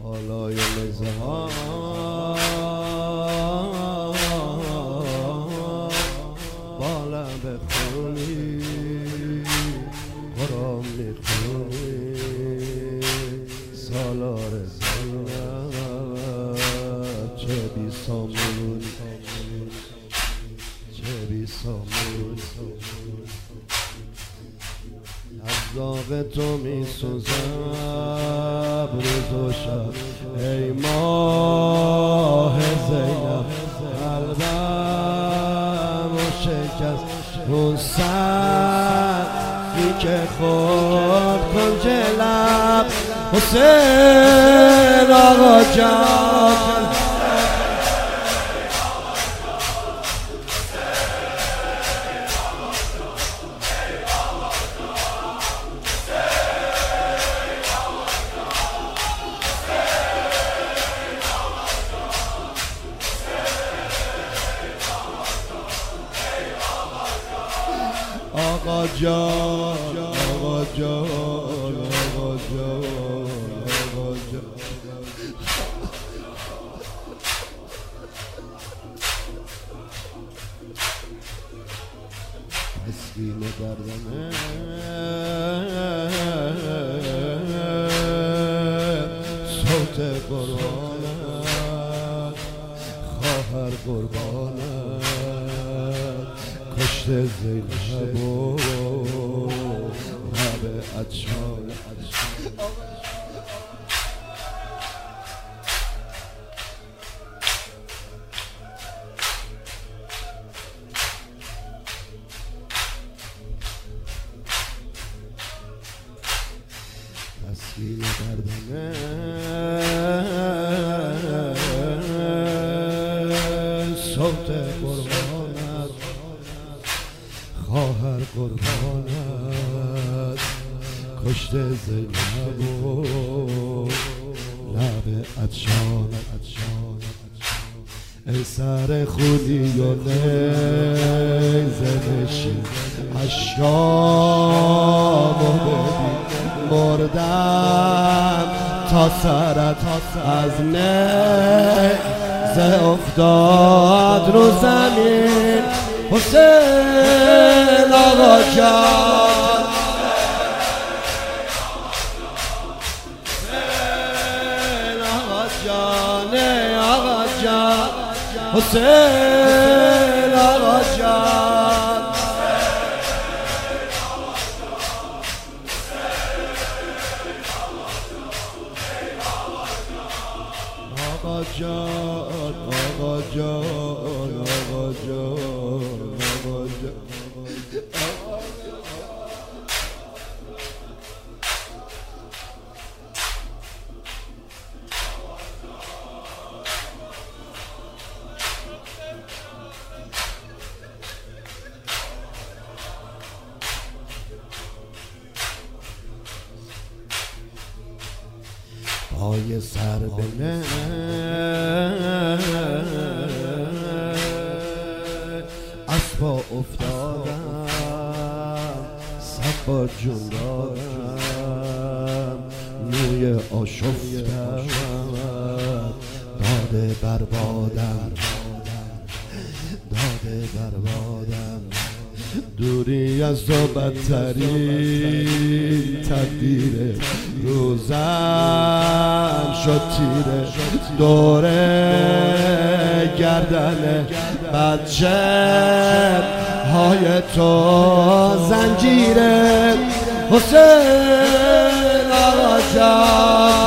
بالای مزه ها با لب خونی قرآن میخونی سالار زنت چه بی سامون چه بی سامون از داغ تو می سوزم روز و شب ای ماه زینب قلبم و شکست اون سعی که خود کنج لب حسین آقا جان آقا جان آقا جان آقا جان آقا جان تسلیم گردنه صوت قربانت خواهر قربانت کشته زینب و لب عطشان تسکین گردنه صوت قربانت خواهر قربانت کشته زینب و لب عطشانت ای سر خونی و نیزه نشین اشکام و ببین مردم تا سرت از نیزه افتاد رو زمین حسین آقا جان حسین آقا جان آقا جان حسین آقا جان آقا جان آقا جان آقا جان آقا جان پای سر بنه اسبا افتادم صفا جون دارم موی آشفتم داده بربادم داده بربادم دوری از تو بدترین تقدیر روزم شد تیره دوره گردن بچه های تو زنجیره حسین آقا جان